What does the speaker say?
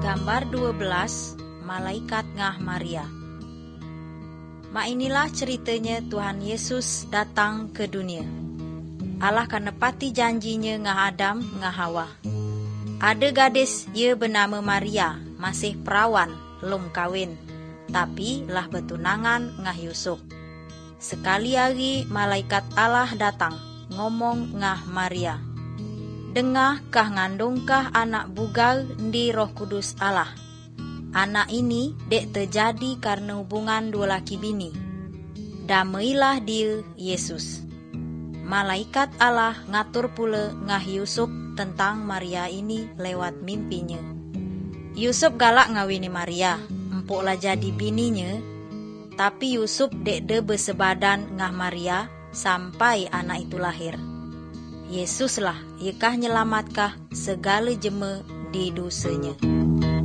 Gambar 12, Malaikat Ngah Maria. Inilah ceritanya Tuhan Yesus datang ke dunia. Allah kan nepati janjinya ngah Adam ngah Hawa. Ada gadis ye bernama Maria, masih perawan, lum kawin, tapi lah betunangan ngah Yusuf. Sekali hari malaikat Allah datang, ngomong ngah Maria. Dengah kah ngandungkah anak bugal di Roh Kudus Allah. Anak ini dek terjadi karena hubungan dua laki bini. Damailah dia Yesus. Malaikat Allah ngatur pula ngah Yusuf tentang Maria ini lewat mimpinya. Yusuf galak ngawini Maria, empuklah jadi bininya. Tapi Yusuf dek de bersebadan ngah Maria sampai anak itu lahir. Yesuslah, yekah nyelamatkah segala jema di dosanya.